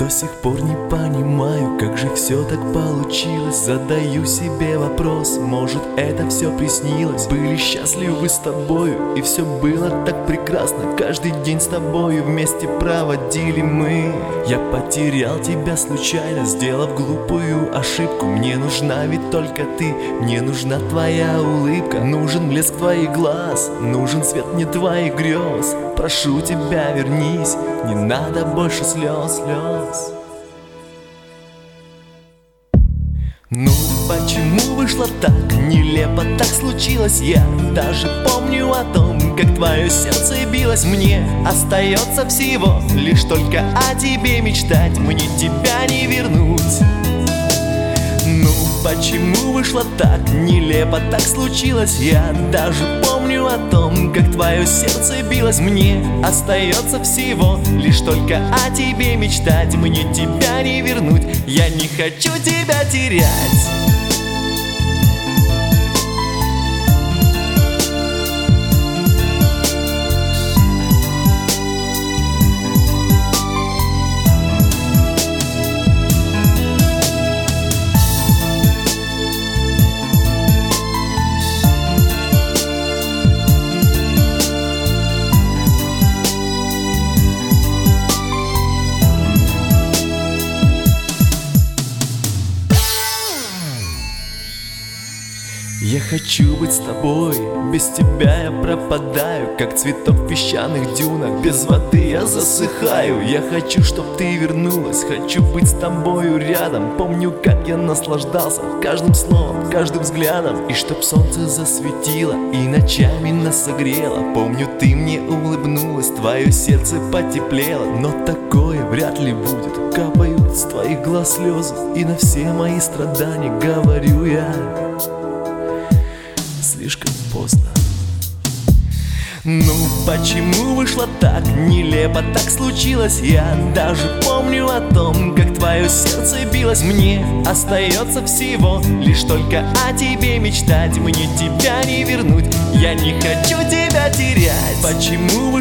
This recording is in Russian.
До сих пор не понимаю, как же все так получилось. Задаю себе вопрос, может это все приснилось. Были счастливы с тобою, и все было так прекрасно. Каждый день с тобою вместе проводили мы. Я потерял тебя случайно, сделав глупую ошибку. Мне нужна ведь только ты, мне нужна твоя улыбка. Нужен блеск твоих глаз, нужен свет мне твоих грез. Прошу тебя, вернись, не надо больше слез. Ну почему вышло так нелепо, так случилось? Я даже помню о том, как твое сердце билось. Мне остается всего лишь только о тебе мечтать. Мне тебя не вернуть. Ну почему вышло так нелепо, так случилось? Я даже помню о том, как твое сердце билось. Мне остается всего лишь только о тебе мечтать. Мне тебя не вернуть, я не хочу тебя терять. Я хочу быть с тобой, без тебя я пропадаю, как цветок в песчаных дюнах, без воды я засыхаю. Я хочу, чтоб ты вернулась, хочу быть с тобою рядом. Помню, как я наслаждался каждым словом, каждым взглядом. И чтоб солнце засветило и ночами нас согрело. Помню, ты мне улыбнулась, твое сердце потеплело. Но такое вряд ли будет, капают с твоих глаз слезы. И на все мои страдания говорю я: слишком поздно. Ну почему вышло так нелепо, так случилось? Я даже помню о том, как твое сердце билось. Мне остается всего лишь только о тебе мечтать. Мне тебя не вернуть, я не хочу тебя терять. Почему